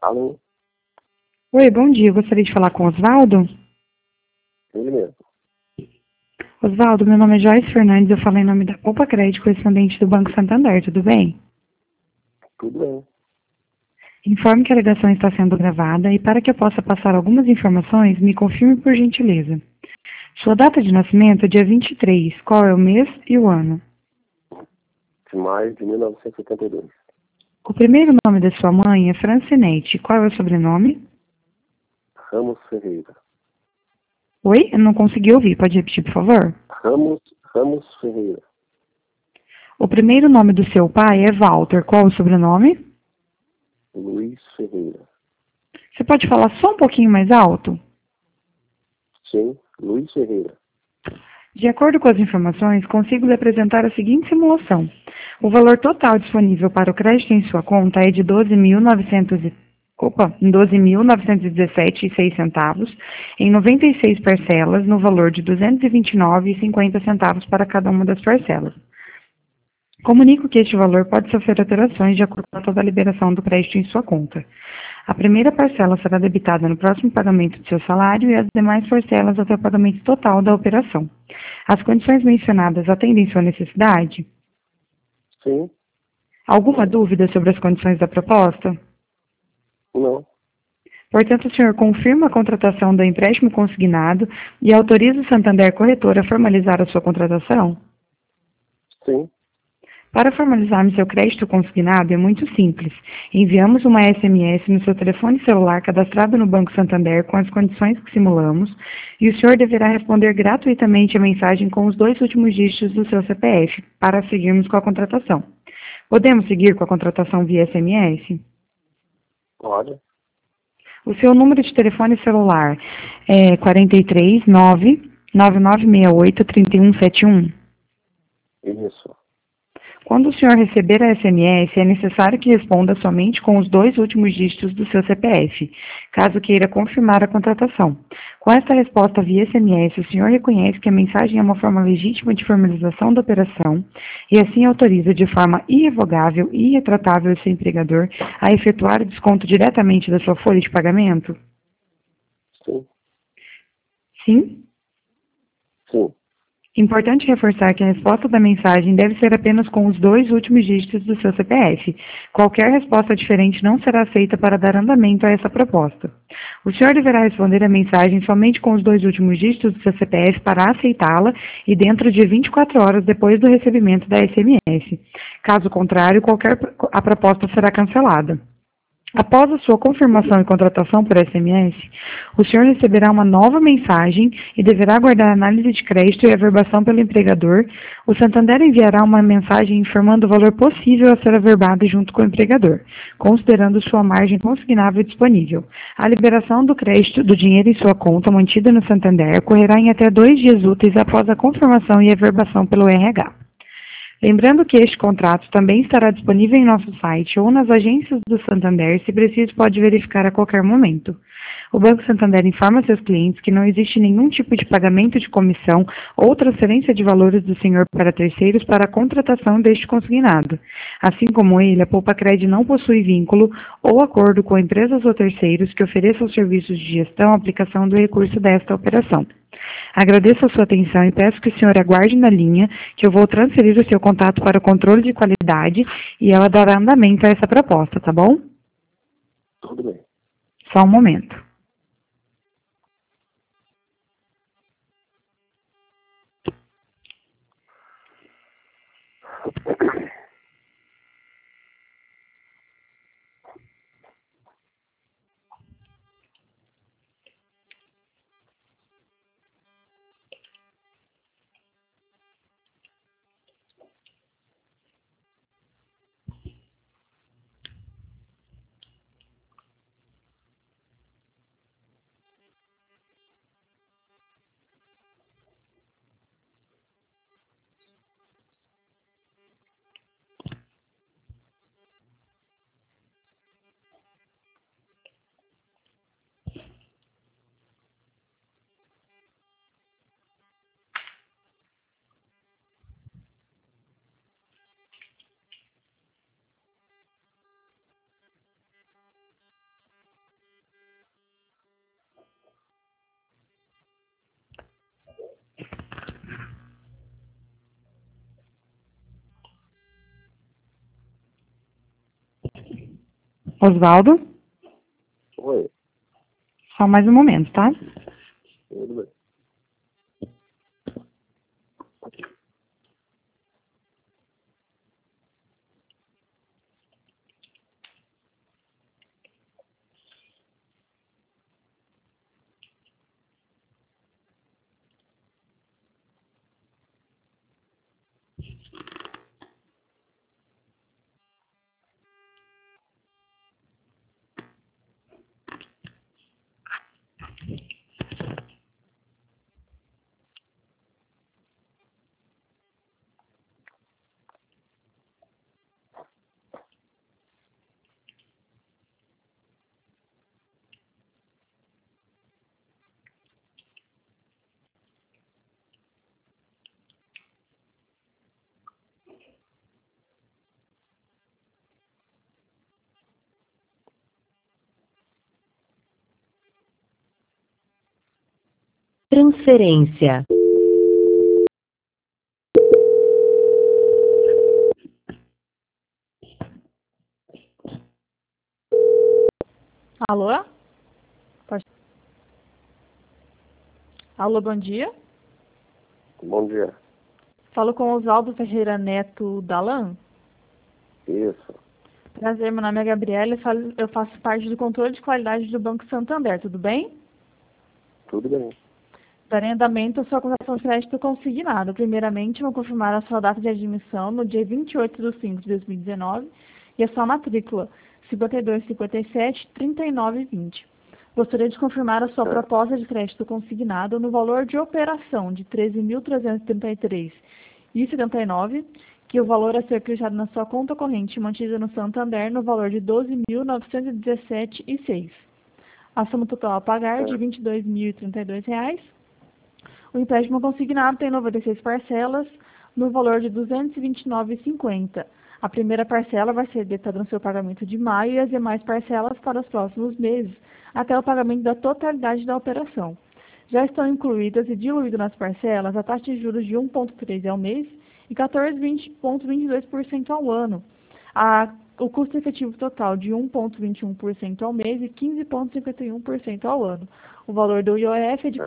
Alô? Oi, bom dia. Eu gostaria de falar com o Osvaldo. Ele mesmo. Osvaldo, meu nome é Joyce Fernandes, eu falo em nome da Poupa Crédito, correspondente do Banco Santander, tudo bem? Tudo bem. Informe que a ligação está sendo gravada e para que eu possa passar algumas informações, me confirme por gentileza. Sua data de nascimento é dia 23, qual é o mês e o ano? De maio de 1972. O primeiro nome da sua mãe é Francinete, qual é o sobrenome? Ramos Ferreira. Oi, eu não consegui ouvir, pode repetir, por favor? Ramos Ferreira. O primeiro nome do seu pai é Walter, qual é o sobrenome? Luiz Ferreira. Você pode falar só um pouquinho mais alto? Sim, Luiz Ferreira. De acordo com as informações, consigo lhe apresentar a seguinte simulação. O valor total disponível para o crédito em sua conta é de 12.917,06 centavos, em 96 parcelas, no valor de R$ 229,50 para cada uma das parcelas. Comunico que este valor pode sofrer alterações de acordo com a toda a liberação do crédito em sua conta. A primeira parcela será debitada no próximo pagamento do seu salário e as demais parcelas até o pagamento total da operação. As condições mencionadas atendem sua necessidade? Sim? Alguma dúvida sobre as condições da proposta? Não? Portanto, o senhor confirma a contratação do empréstimo consignado e autoriza o Santander Corretora a formalizar a sua contratação? Sim? Para formalizarmos seu crédito consignado é muito simples. Enviamos uma SMS no seu telefone celular cadastrado no Banco Santander com as condições que simulamos e o senhor deverá responder gratuitamente a mensagem com os 2 últimos dígitos do seu CPF para seguirmos com a contratação. Podemos seguir com a contratação via SMS? Pode? O seu número de telefone celular é 43 99968 3171. Isso. Quando o senhor receber a SMS, é necessário que responda somente com os 2 últimos dígitos do seu CPF, caso queira confirmar a contratação. Com esta resposta via SMS, o senhor reconhece que a mensagem é uma forma legítima de formalização da operação e assim autoriza de forma irrevogável e irretratável o seu empregador a efetuar o desconto diretamente da sua folha de pagamento? Sim? Sim? Sim. Importante reforçar que a resposta da mensagem deve ser apenas com os 2 últimos dígitos do seu CPF. Qualquer resposta diferente não será aceita para dar andamento a essa proposta. O senhor deverá responder a mensagem somente com os 2 últimos dígitos do seu CPF para aceitá-la e dentro de 24 horas depois do recebimento da SMS. Caso contrário, a proposta será cancelada. Após a sua confirmação e contratação por SMS, o senhor receberá uma nova mensagem e deverá aguardar a análise de crédito e averbação pelo empregador. O Santander enviará uma mensagem informando o valor possível a ser averbado junto com o empregador, considerando sua margem consignável disponível. A liberação do crédito do dinheiro em sua conta mantida no Santander ocorrerá em até 2 dias úteis após a confirmação e averbação pelo RH. Lembrando que este contrato também estará disponível em nosso site ou nas agências do Santander, se preciso pode verificar a qualquer momento. O Banco Santander informa seus clientes que não existe nenhum tipo de pagamento de comissão ou transferência de valores do senhor para terceiros para a contratação deste consignado. Assim como ele, a Poupa Cred não possui vínculo ou acordo com empresas ou terceiros que ofereçam serviços de gestão ou aplicação do recurso desta operação. Agradeço a sua atenção e peço que o senhor aguarde na linha, que eu vou transferir o seu contato para o controle de qualidade e ela dará andamento a essa proposta, tá bom? Tudo bem. Só um momento. Osvaldo? Oi. Só mais um momento, tá? Tudo bem. Transferência. Alô? Pode... Alô, bom dia. Bom dia. Falo com Osvaldo Ferreira Neto Dalan. Isso. Prazer, meu nome é Gabriela e eu faço parte do controle de qualidade do Banco Santander, tudo bem? Tudo bem. Darei andamento à sua contratação de crédito consignado. Primeiramente, vou confirmar a sua data de admissão no dia 28/5/2019 e a sua matrícula 5257-3920. Gostaria de confirmar a sua proposta de crédito consignado no valor de operação de R$ 13.333,79, que o valor a ser acreditado na sua conta corrente mantida no Santander no valor de R$ 12.917,06. A soma total a pagar de R$ 22.032. O empréstimo consignado tem 96 parcelas no valor de R$ 229,50. A primeira parcela vai ser debitada no seu pagamento de maio e as demais parcelas para os próximos meses, até o pagamento da totalidade da operação. Já estão incluídas e diluídas nas parcelas a taxa de juros de 1,13% ao mês e 14,22% ao ano. O custo efetivo total de 1,21% ao mês e 15,51% ao ano. O valor do IOF é de R$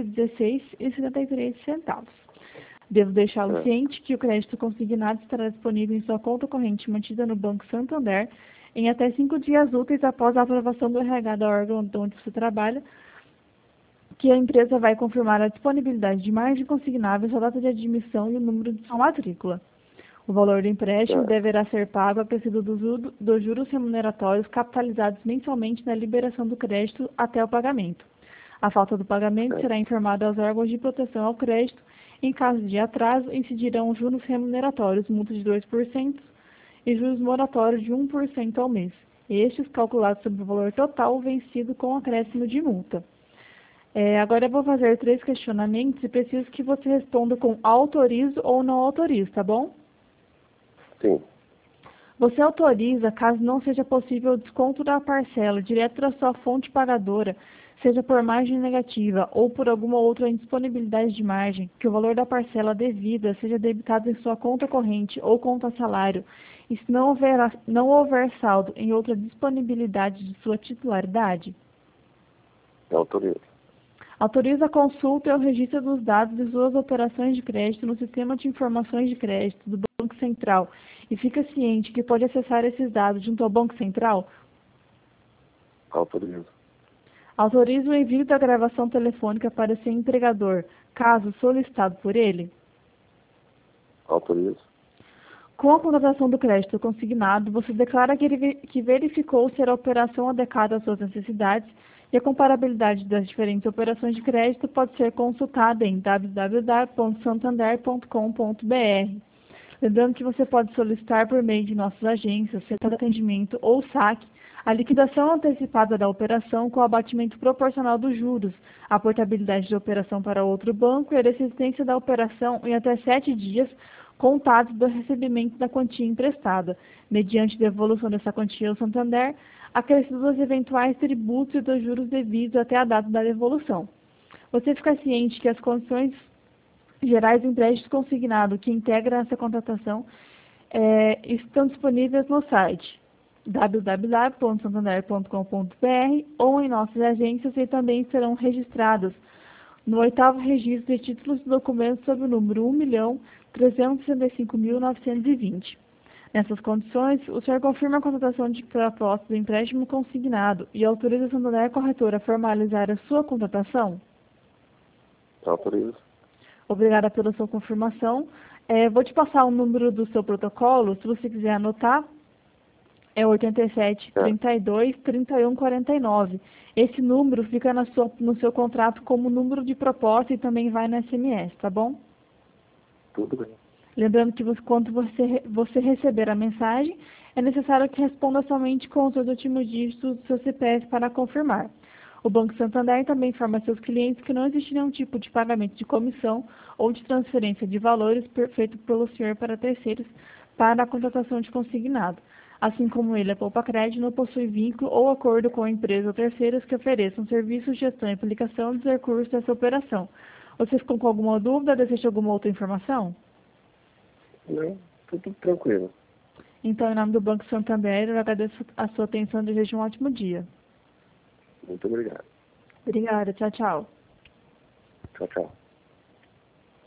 416,73. Devo deixá-lo ciente que o crédito consignado estará disponível em sua conta corrente mantida no Banco Santander em até 5 dias úteis após a aprovação do RH da órgão onde você trabalha, que a empresa vai confirmar a disponibilidade de margem consignável, sua data de admissão e o número de sua matrícula. O valor do empréstimo deverá ser pago a princípio dos juros remuneratórios capitalizados mensalmente na liberação do crédito até o pagamento. A falta do pagamento será informada aos órgãos de proteção ao crédito. Em caso de atraso, incidirão juros remuneratórios, multa de 2% e juros moratórios de 1% ao mês. Estes calculados sobre o valor total vencido com acréscimo de multa. Agora eu vou fazer 3 questionamentos e preciso que você responda com autorizo ou não autorizo, tá bom? Sim. Você autoriza, caso não seja possível o desconto da parcela direto da sua fonte pagadora, seja por margem negativa ou por alguma outra indisponibilidade de margem, que o valor da parcela devida seja debitado em sua conta corrente ou conta salário, e se não houver saldo em outra disponibilidade de sua titularidade? Autorizo. Autoriza a consulta e o registro dos dados de suas operações de crédito no Sistema de Informações de Crédito do Banco Central e fica ciente que pode acessar esses dados junto ao Banco Central? Autorizo. Autoriza o envio da gravação telefônica para seu empregador, caso solicitado por ele? Autorizo. Com a contratação do crédito consignado, você declara que verificou ser a operação adequada às suas necessidades e a comparabilidade das diferentes operações de crédito pode ser consultada em www.santander.com.br. Lembrando que você pode solicitar por meio de nossas agências, centro de atendimento ou saque, a liquidação antecipada da operação com o abatimento proporcional dos juros, a portabilidade da operação para outro banco e a desistência da operação em até 7 dias contados do recebimento da quantia emprestada, mediante devolução dessa quantia ao Santander, acrescidos os eventuais tributos e dos juros devidos até a data da devolução. Você fica ciente que as condições gerais do empréstimo consignado que integram essa contratação estão disponíveis no site www.santander.com.br ou em nossas agências e também serão registrados no 8º registro de títulos e documentos sob o número 1.365.920. Nessas condições, o senhor confirma a contratação de proposta do empréstimo consignado e autoriza a Santander Corretora a formalizar a sua contratação? Autorizo. Obrigada pela sua confirmação. Vou te passar o número do seu protocolo, se você quiser anotar. É 87 32 31 49. Esse número fica no seu contrato como número de proposta e também vai no SMS, tá bom? Tudo bem. Lembrando que quando você receber a mensagem, é necessário que responda somente com os dois últimos dígitos do seu CPF para confirmar. O Banco Santander também informa seus clientes que não existe nenhum tipo de pagamento de comissão ou de transferência de valores feito pelo senhor para terceiros para a contratação de consignado. Assim como ele, a Poupa Crédito não possui vínculo ou acordo com a empresa ou terceiros que ofereçam serviços, gestão e aplicação dos recursos dessa operação. Você ficou com alguma dúvida? Deseja alguma outra informação? Não, tudo tranquilo. Então, em nome do Banco Santander, eu agradeço a sua atenção e desejo um ótimo dia. Muito obrigado. Obrigada. Tchau, tchau. Tchau, tchau.